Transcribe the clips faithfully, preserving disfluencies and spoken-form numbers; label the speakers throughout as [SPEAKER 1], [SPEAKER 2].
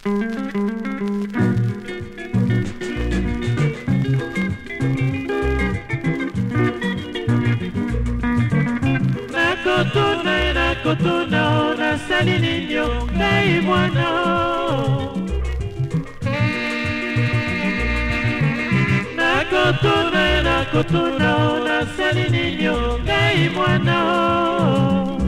[SPEAKER 1] Nakotuna e nakotuna o nasali nini o ngai mwana o. Nakotuna e nakotuna o nasali nini o ngai mwana o.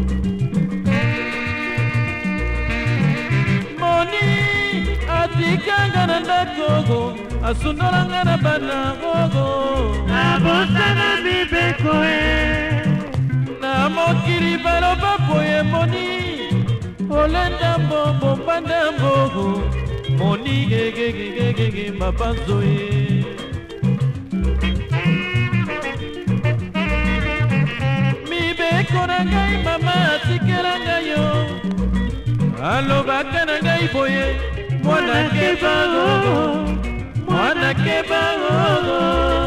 [SPEAKER 1] Moni atikanga na ndako asundolanga na bana gogo abosana mibeko e. Na mokili baloba boye moni olenda mbombo mbanda mbogo moni gegegegege mabanzo ye. Mibeko na ngai mama atikela ngai yo alobaka na ngai boye mwana kebango mwana kebango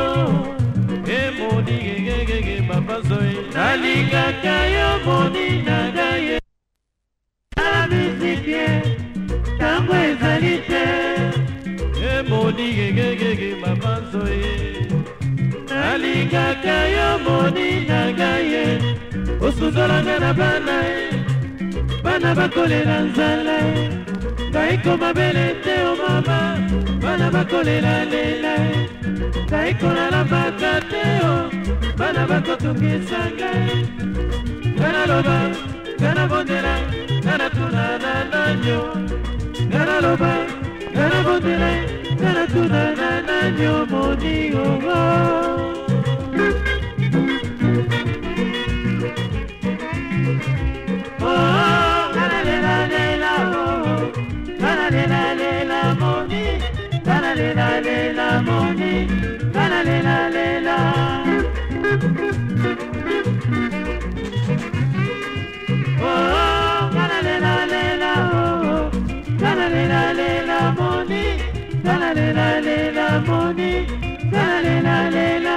[SPEAKER 1] moni gegegege mabanzo ye. Nalingaka yo moni na ngai ala miziki tango ezali te moni gegegege mabanzo ye. Nalingaka yo moni na ngai osundolanga na bana ye bana bakolela nzala ye ngai komabele te o mama bana bakolela lela ye ngai kolalambaka te o bana bakotungisa ngai. Ngana loba ngana bondela ngana tunana nanyo ngana loba ngana bondela ngana tunana nanyo moni ogo. Oh ngana lela lela oh ngana lela lela moni ngana lela lela moni ngana lela lela. Oh ngana lela lela oh ngana lela lela moni ngana lela lela moni ngana lela lela.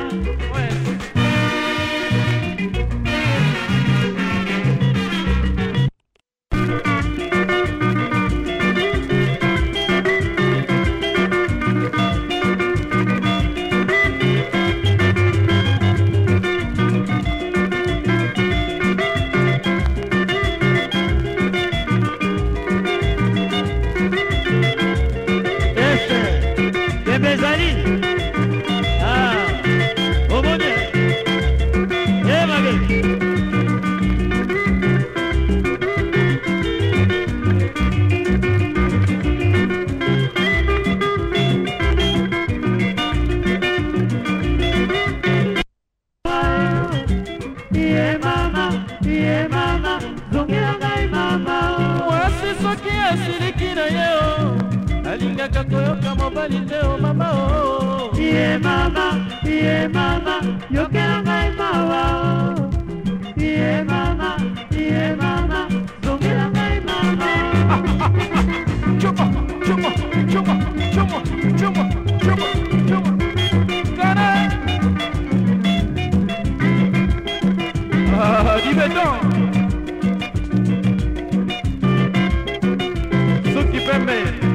[SPEAKER 1] Alingaka koyoka mobali te o mama o. Iye mama, iye mama, yokela ngai mawa o. Iye mama, iye mama, zongela ngai mama. Chuma, chuma, chuma, chuma, chuma, chuma, chuma. Kana. Ah, di beton. Suki pembe.